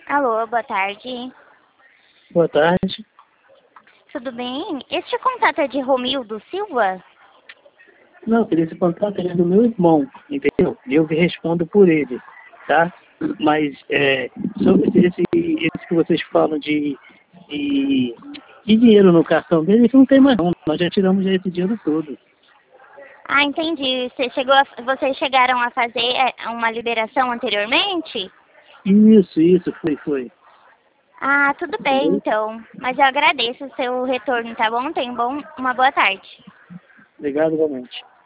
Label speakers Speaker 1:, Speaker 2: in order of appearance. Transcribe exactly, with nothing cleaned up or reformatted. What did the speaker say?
Speaker 1: Alô, boa tarde.
Speaker 2: Boa tarde.
Speaker 1: Tudo bem? Este contato é de Romildo Silva?
Speaker 2: Não, queria esse contato ele é do meu irmão, entendeu? E eu respondo por ele, tá? Mas é, sobre esse, esse que vocês falam de, de, de dinheiro no cartão dele, isso não tem mais não. Nós já tiramos já esse dinheiro todo.
Speaker 1: Ah, entendi. Você chegou a, vocês chegaram a fazer é, uma liberação anteriormente?
Speaker 2: Isso, isso, foi, foi.
Speaker 1: Ah, tudo bem
Speaker 2: Entendeu?
Speaker 1: então. Mas eu agradeço o seu retorno, tá bom? Tenha um bom, uma boa tarde.
Speaker 2: Obrigado, igualmente.